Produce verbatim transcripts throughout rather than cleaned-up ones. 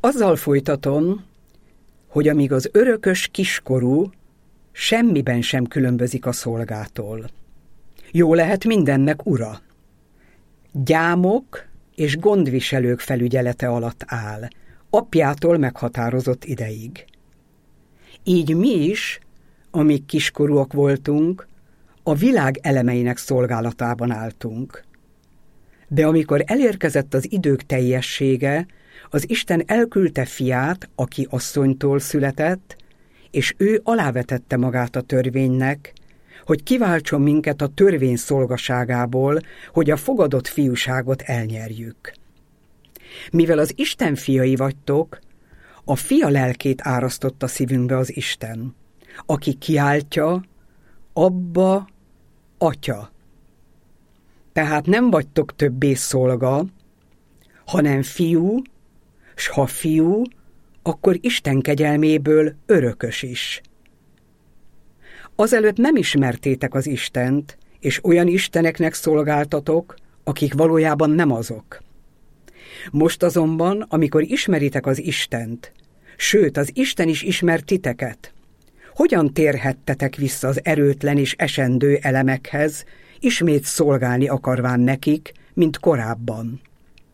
Azzal folytatom, hogy amíg az örökös kiskorú semmiben sem különbözik a szolgától. Jó lehet mindennek ura. Gyámok és gondviselők felügyelete alatt áll, apjától meghatározott ideig. Így mi is, amíg kiskorúak voltunk, a világ elemeinek szolgálatában álltunk. De amikor elérkezett az idők teljessége, az Isten elküldte fiát, aki asszonytól született, és ő alávetette magát a törvénynek, hogy kiváltson minket a törvény szolgaságából, hogy a fogadott fiúságot elnyerjük. Mivel az Isten fiai vagytok, a fia lelkét árasztotta szívünkbe az Isten, aki kiáltja, Abba, Atya. Tehát nem vagytok többé szolga, hanem fiú, s ha fiú, akkor Isten kegyelméből örökös is. Azelőtt nem ismertétek az Istent, és olyan isteneknek szolgáltatok, akik valójában nem azok. Most azonban, amikor ismeritek az Istent, sőt, az Isten is ismer titeket, hogyan térhettetek vissza az erőtlen és esendő elemekhez, ismét szolgálni akarván nekik, mint korábban?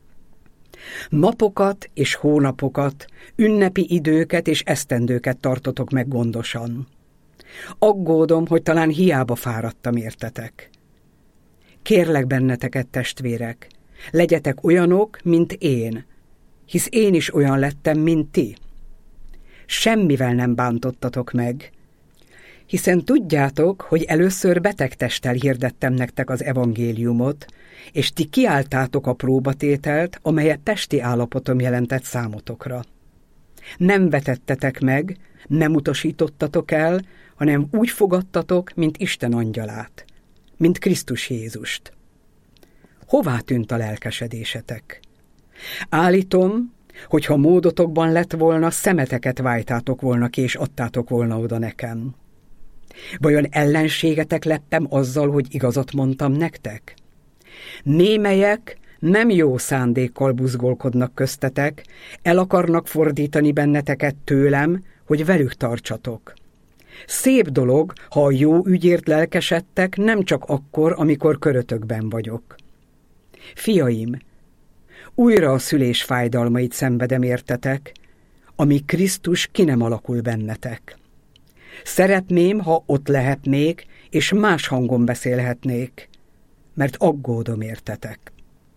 Napokat és hónapokat, ünnepi időket és esztendőket tartotok meg gondosan. Aggódom, hogy talán hiába fáradtam értetek. Kérlek benneteket, testvérek, legyetek olyanok, mint én, hisz én is olyan lettem, mint ti. Semmivel nem bántottatok meg, hiszen tudjátok, hogy először beteg testtel hirdettem nektek az evangéliumot, és ti kiálltátok a próbatételt, amelyet testi állapotom jelentett számotokra. Nem vetettetek meg, nem utasítottatok el, hanem úgy fogadtatok, mint Isten angyalát, mint Krisztus Jézust. Hová tűnt a lelkesedésetek? Állítom, hogy ha módotokban lett volna, szemeteket vájtátok volna ki, és adtátok volna oda nekem. Vajon ellenségetek lettem azzal, hogy igazat mondtam nektek? Némelyek nem jó szándékkal buzgolkodnak köztetek, el akarnak fordítani benneteket tőlem, hogy velük tartsatok. Szép dolog, ha a jó ügyért lelkesedtek, nem csak akkor, amikor körötökben vagyok. Fiaim, újra a szülés fájdalmait szenvedem értetek, amíg Krisztus ki nem alakul bennetek. Szeretném, ha ott lehetnék, és más hangon beszélhetnék, mert aggódom értetek.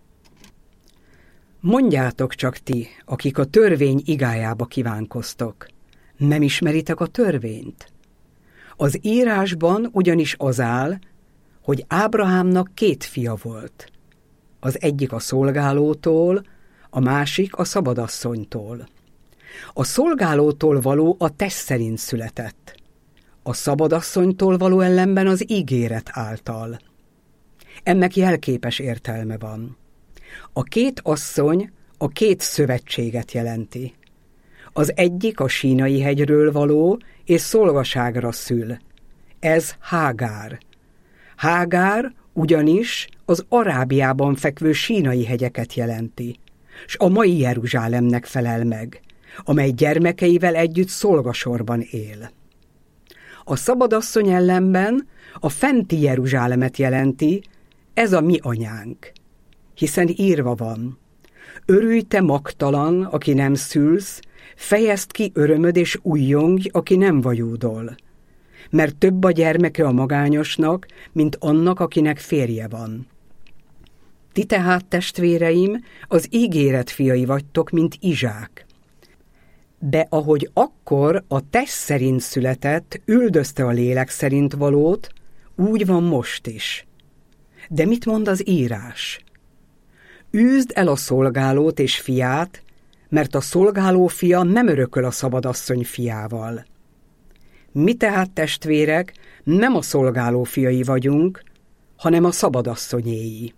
Mondjátok csak ti, akik a törvény igájába kívánkoztok, nem ismeritek a törvényt? Az írásban ugyanis az áll, hogy Ábrahámnak két fia volt. Az egyik a szolgálótól, a másik a szabadasszonytól. A szolgálótól való a test szerint született, a szabadasszonytól való ellenben az ígéret által. Ennek jelképes értelme van. A két asszony a két szövetséget jelenti. Az egyik a Sínai hegyről való és szolgaságra szül. Ez Hágár. Hágár ugyanis az Arábiában fekvő Sínai hegyeket jelenti, s a mai Jeruzsálemnek felel meg, amely gyermekeivel együtt szolgasorban él. A szabadasszony ellenben a fenti Jeruzsálemet jelenti, ez a mi anyánk, hiszen írva van: örülj te magtalan, aki nem szülsz, fejezd ki örömöd és ujjongj, aki nem vajúdol, mert több a gyermeke a magányosnak, mint annak, akinek férje van. Ti tehát, testvéreim, az ígéret fiai vagytok, mint Izsák. De ahogy akkor a test szerint született, üldözte a lélek szerint valót, úgy van most is. De mit mond az írás? Űzd el a szolgálót és fiát, mert a szolgáló fia nem örököl a szabadasszony fiával. Mi tehát, testvérek, nem a szolgáló fiai vagyunk, hanem a szabadasszonyéi.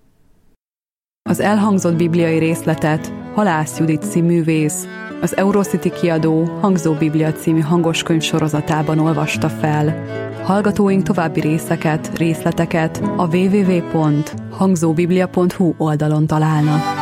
Az elhangzott bibliai részletet Halász Judit színművész, az Eurocity kiadó Hangzó Biblia című hangoskönyv sorozatában olvasta fel. Hallgatóink további részeket, részleteket a double-u double-u double-u pont hangzóbiblia pont hu oldalon találnak.